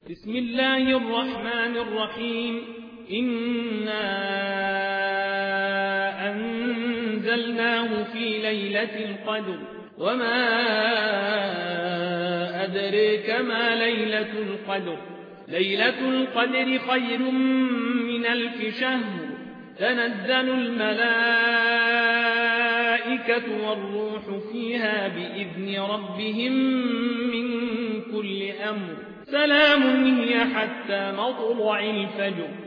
بسم الله الرحمن الرحيم إنا أنزلناه في ليلة القدر وما أدريك ما ليلة القدر ليلة القدر خير من 1000 شهر تنزل الملائكة والروح فيها بإذن ربهم من كل أمر سلام هي حتى مطلع الفجر